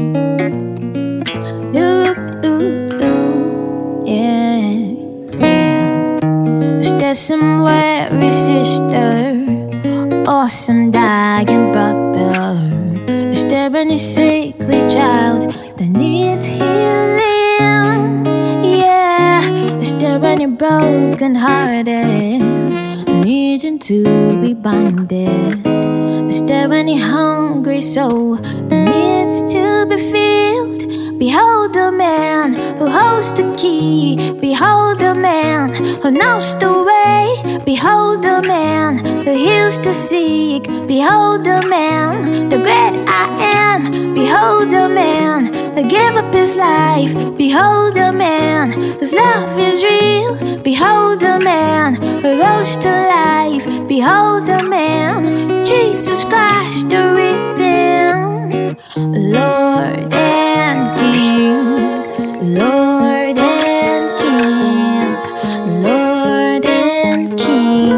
Ooh, ooh, ooh, yeah, yeah. Is there some weary sister or some dying brother? Is there any sickly child that needs healing? Yeah. Is there any broken hearted needing to be bonded? Is there any hungry soul that needs to be filled? Behold the man who holds the key. Behold the man who knows the way. Behold the man who heals the sick. Behold the man, the great I am. Behold the man who gave up his life. Behold the man whose love is real. Behold the man who rose to life. Behold the man, Jesus Christ the risen, Lord and King, Lord and King, Lord and King,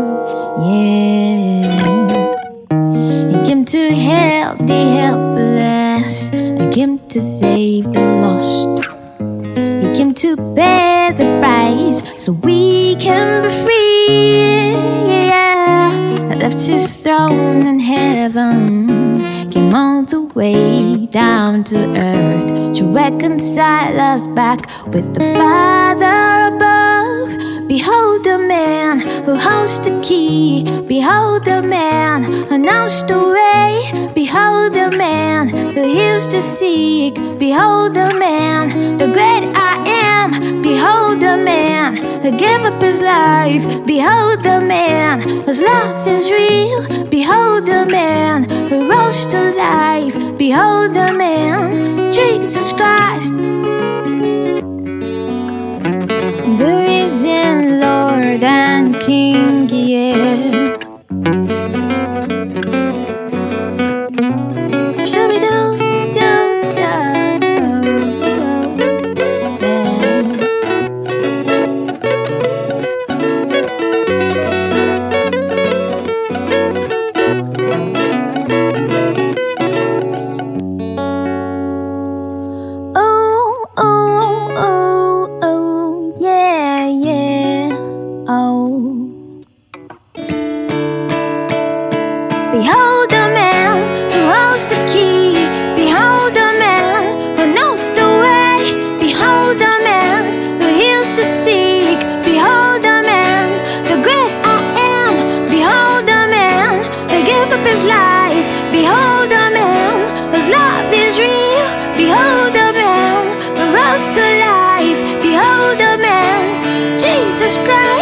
yeah. He came to help the helpless, He came to save the lost, He came to pay the price so we can be free, yeah. Left His throne in heaven, came all the way down to earth to reconcile us back with the Father above. Behold the man who holds the key. Behold the man who knows the way. Behold the man who heals the sick. Behold the man, the great I am. Behold the man who gave up his life. Behold the man whose love is real. Behold the man who rose to life. Behold the man, Jesus Christ, the risen Lord and King, yeah. Behold the man who holds the key. Behold the man who knows the way. Behold the man who heals the sick. Behold the man, the great I am. Behold the man who gave up his life. Behold the man whose love is real. Behold the man who rose to life. Behold the man, Jesus Christ.